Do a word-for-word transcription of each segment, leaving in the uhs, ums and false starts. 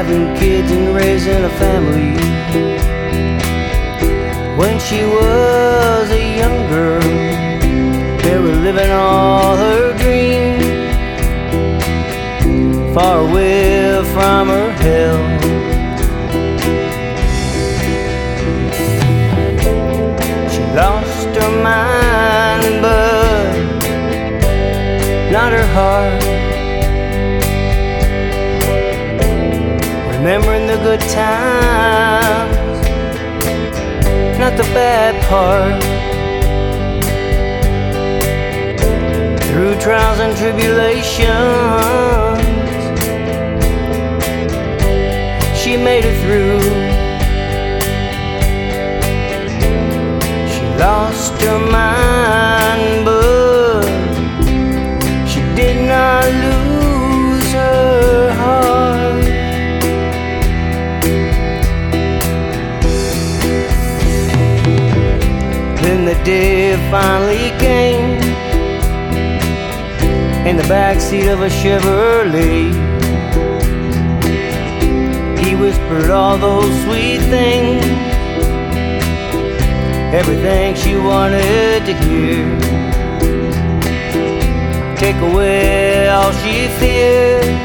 having kids and raising a family. When she was a young girl, they were living all her dreams, far away from her hell. She lost her mind, but not her heart. Remembering the good times, not the bad part. Through trials and tribulations, she made it through. She lost her mind, but she did not lose her heart. Then the day finally came, in the backseat of a Chevrolet. He whispered all those sweet things, everything she wanted to hear. Take away all she feared,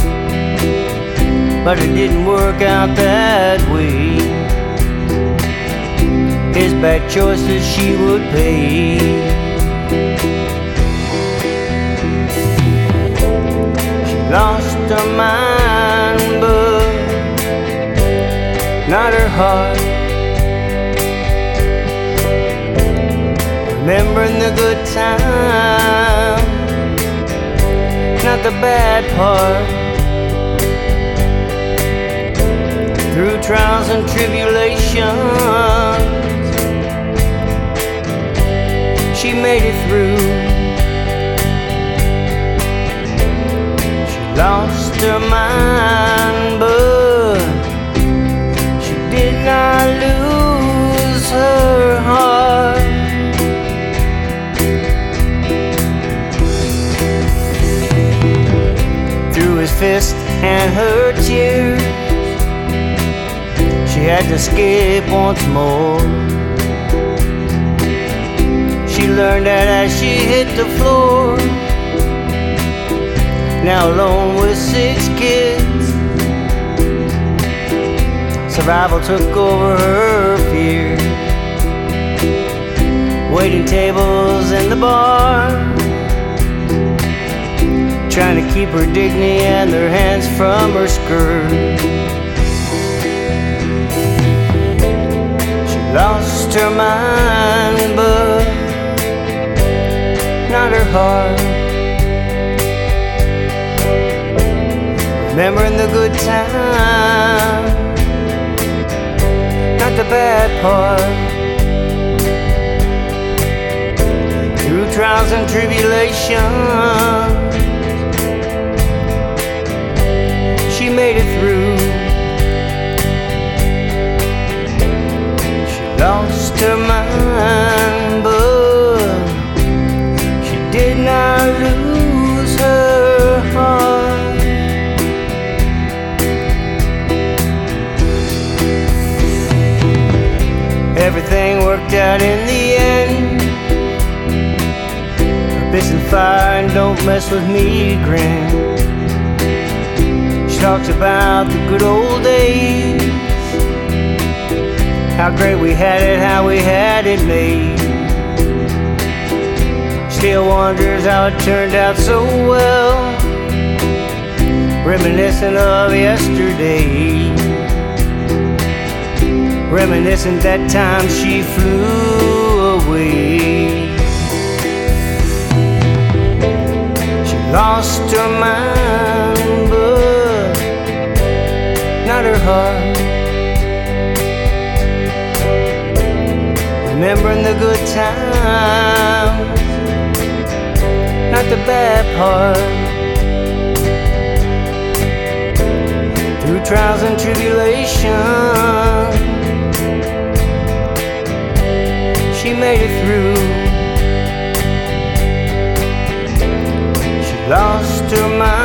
but it didn't work out that way. His bad choices she would pay. Lost her mind, but not her heart. Remembering the good times, not the bad part. Through trials and tribulations, she made it through. Lost her mind, but she did not lose her heart. Through his fist and her tears, she had to escape once more. She learned that as she hit the floor, now alone with six kids, survival took over her fear. Waiting tables in the bar, trying to keep her dignity and their hands from her skirt. She lost her mind, but not her heart. Remembering the good times, not the bad part. Through trials and tribulations, she made it through. She lost her mind, but she did not lose her heart. Everything worked out in the end. Her piss and fire and don't mess with me grin. She talks about the good old days, how great we had it, how we had it made. Still wonders how it turned out so well, reminiscent of yesterday. Reminiscent that time she flew away. She lost her mind, but not her heart. Remembering the good times, not the bad part. Through trials and tribulations, she made it through. She lost her mind.